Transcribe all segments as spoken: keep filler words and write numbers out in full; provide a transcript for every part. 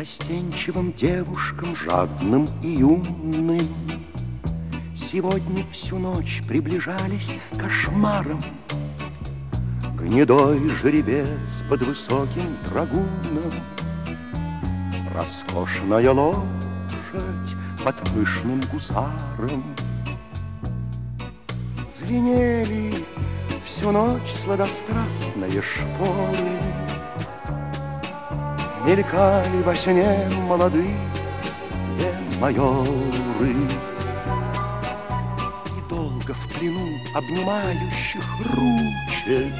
Застенчивым девушкам, жадным и юным, сегодня всю ночь приближались кошмаром. Гнедой жеребец под высоким драгуном, роскошная лошадь под пышным гусаром. Звенели всю ночь сладострастные шпоры, мелькали во сне молодые майоры. И долго в плену обнимающих ручек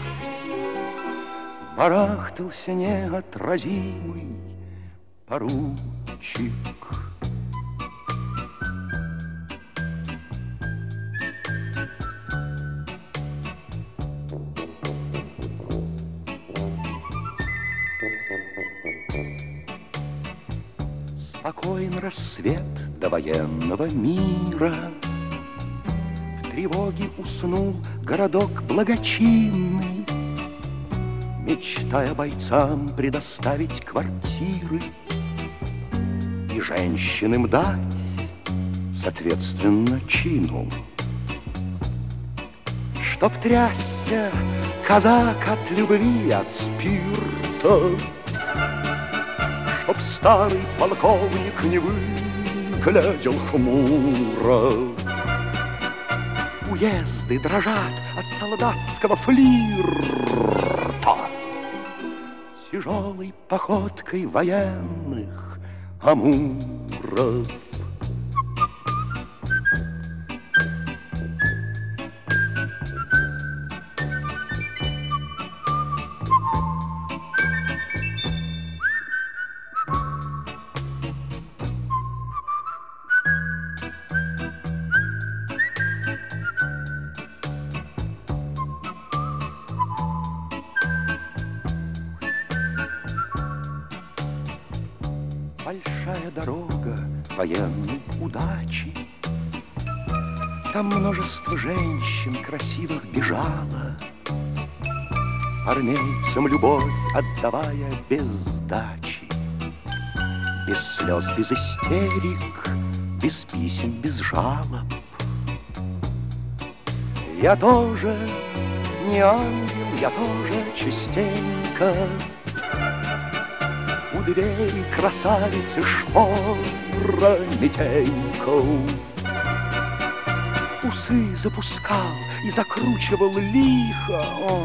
барахтался неотразимый поручик. Спокоен рассвет до военного мира, в тревоге уснул городок благочинный, мечтая бойцам предоставить квартиры и женщинам дать соответственно чину. Чтоб трясся казак от любви, от спирта, чтоб старый полковник не выглядел хмуро. Уезды дрожат от солдатского флирта тяжелой походкой военных амуров. Большая дорога военной удачи, там множество женщин красивых бежало, армейцам любовь отдавая без сдачи, без слез, без истерик, без писем, без жалоб. Я тоже не ангел, я тоже частенько у двери красавицы шпора метенько. Усы запускал и закручивал лихо, о,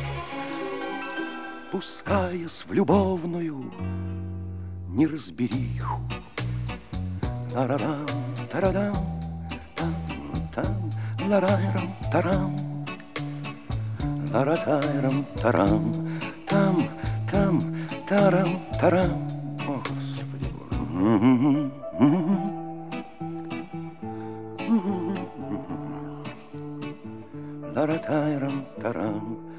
пускаясь в любовную неразбериху. Тарарам, тарадам, там, там, ларайрам, тарам, ларатайрам, тарам, там, там, тарам, тарам. О, Господи Боже. Ларатайрам, тарам.